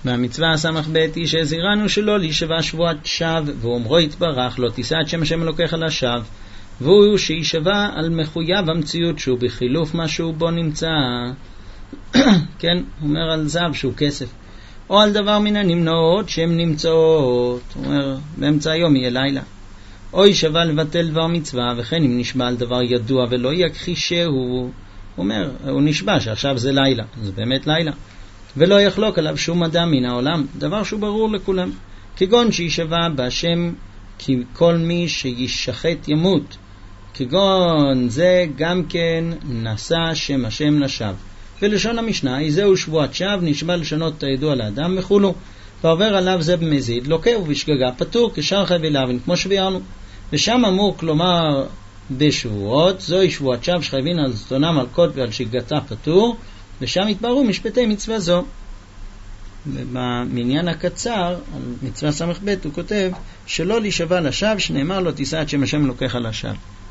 והמצווה סמך ב' היא שהזהירנו שלא להישבע שבועת שווא, ואומרו יתברך לא תישא את שם השם אלוקיך לשווא, והוא שישבע על מחויב המציאות שהוא בחילוף משהו בו נמצא. כן, הוא אומר על זהב שהוא כסף, או על דבר מן הנמנעות שהן נמצאות, הוא אומר באמצע היום יהיה לילה, או ישבע לבטל דבר מצווה, וכן אם נשבע על דבר ידוע ולא יכחישהו, הוא אומר הוא נשבע שעכשיו זה לילה, זה באמת לילה, ולא יחלוק עליו שום אדם מן העולם, דבר שהוא ברור לכולם, כגון שישבע בהשם כי כל מי שישחט ימות, כגון זה גם כן נשא שם השם לשווא. ולשון המשנה היא זהו שבועת שווא, נשבע לשנות את הידוע לאדם וכולו, ועובר עליו זה במזיד לוקה ובשגגה פטור כשאר חייבי להבין, כמו שביארנו. ושם אמור כלומר בשבועות זוהי שבועת שווא שחייבים על זדונם מלכות ועל שגגתה פטור, ושם התבררו משפטי מצווה זו. במניין הקצר על מצווה סמך ב' הוא כותב שלא להישבע לשווא, שנאמר לו תישא את שם השם אלוקיך לשווא.